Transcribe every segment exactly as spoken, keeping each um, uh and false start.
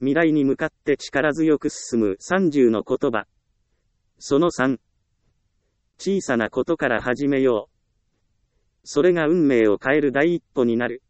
未来に向かって力強く進むさんじゅうの言葉。そのさん。小さなことから始めよう。それが運命を変える第一歩になる。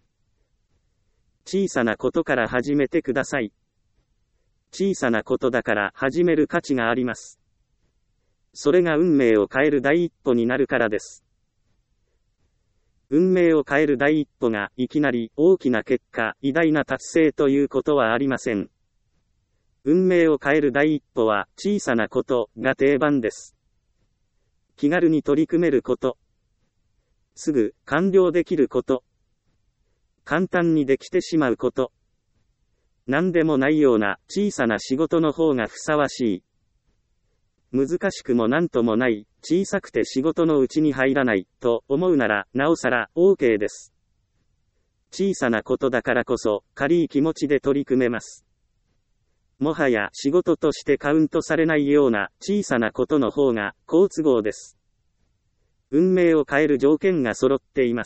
小さなことから始めてください。小さなことだから始める価値があります。それが運命を変える第一歩になるからです。運命を変える第一歩がいきなり大きな結果、偉大な達成ということはありません。運命を変える第一歩は小さなことが定番です。気軽に取り組めること。すぐ完了できること。簡単にできてしまうこと。何でもないような小さな仕事の方がふさわしい。難しくもなんともない、小さくて仕事のうちに入らない、と思うなら、なおさら、OK です。小さなことだからこそ、軽い気持ちで取り組めます。もはや仕事としてカウントされないような小さなことの方が好都合です。運命を変える条件が揃っています。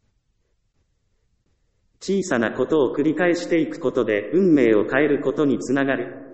小さなことを繰り返していくことで運命を変えることにつながる。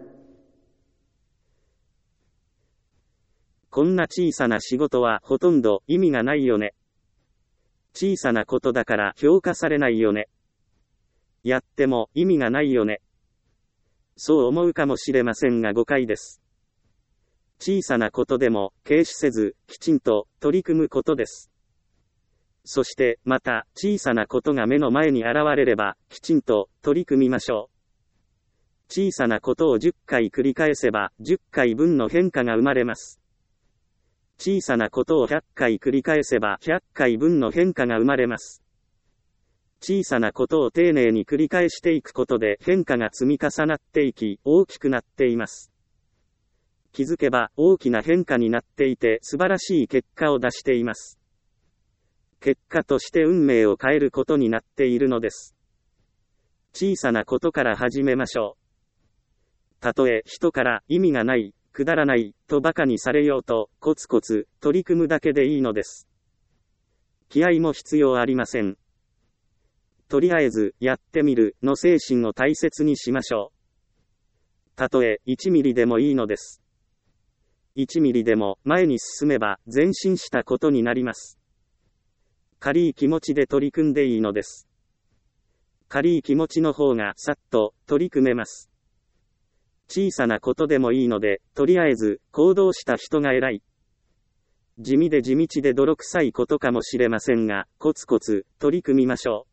こんな小さな仕事はほとんど意味がないよね。小さなことだから評価されないよね。やっても意味がないよね。そう思うかもしれませんが誤解です。小さなことでも軽視せずきちんと取り組むことです。そしてまた小さなことが目の前に現れればきちんと取り組みましょう。小さなことをじゅっかい繰り返せばじゅっかいぶんの変化が生まれます。小さなことをひゃっかい繰り返せばひゃっかいぶんの変化が生まれます。小さなことを丁寧に繰り返していくことで変化が積み重なっていき大きくなっています。気づけば大きな変化になっていて素晴らしい結果を出しています。結果として運命を変えることになっているのです。小さなことから始めましょう。たとえ人から意味がない、くだらないと馬鹿にされようとコツコツ取り組むだけでいいのです。気合も必要ありません。とりあえずやってみるの精神を大切にしましょう。たとえいちミリでもいいのです。いちミリでも前に進めば前進したことになります。軽い気持ちで取り組んでいいのです。軽い気持ちの方がさっと取り組めます。小さなことでもいいので、とりあえず行動した人が偉い。地味で地道で泥臭いことかもしれませんが、コツコツ取り組みましょ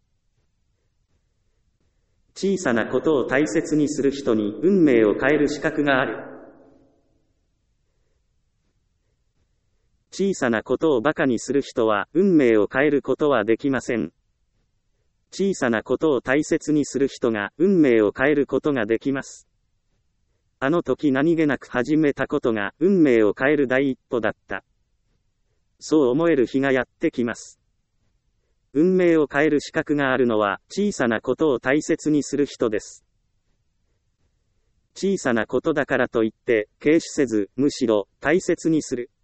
う。小さなことを大切にする人に運命を変える資格がある。小さなことを馬鹿にする人は運命を変えることはできません。小さなことを大切にする人が運命を変えることができます。あの時何気なく始めたことが運命を変える第一歩だった。そう思える日がやってきます。運命を変える資格があるのは小さなことを大切にする人です。小さなことだからといって軽視せず、むしろ大切にする。